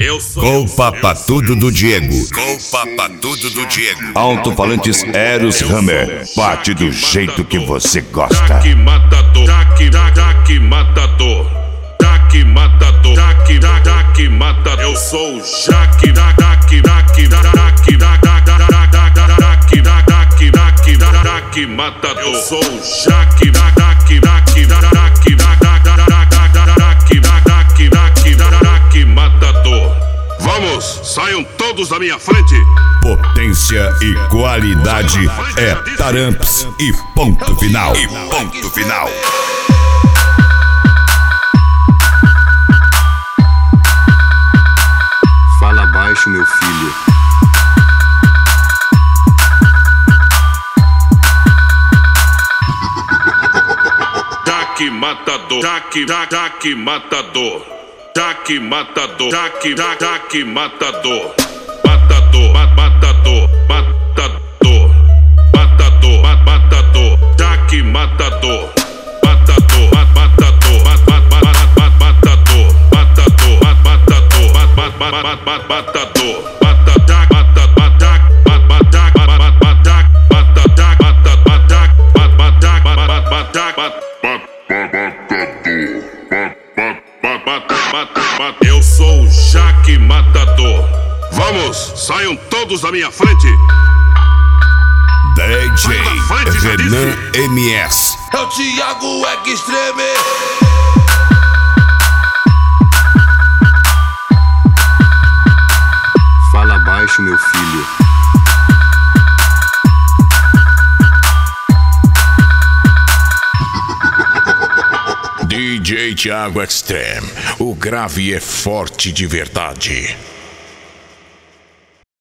Com o papatudo do Diego. Com o papatudo do Diego. Alto-falantes Eros Hammer. Bate do jeito que você gosta. Jaque matador, Jaque matador, Jaque matador, Jaque matador. Eu sou o Jaque matador. Eu sou o Jaque matador. Vamos, saiam todos da minha frente. Potência e qualidade é Taramps e ponto final. E ponto final. Fala baixo, meu filho. Jaque matador, Jaque matador, Jaque matador, Jaque matador, matador, matador, matador, matador, matador, Jaque matador, matador, matador, matador, matador, matador. Eu sou o Jaque matador. Vamos, saiam todos da minha frente. DJ Renan MS. É o Thiago Extreme. Fala baixo, meu filho. DJ Thiago Extreme. O grave é forte de verdade.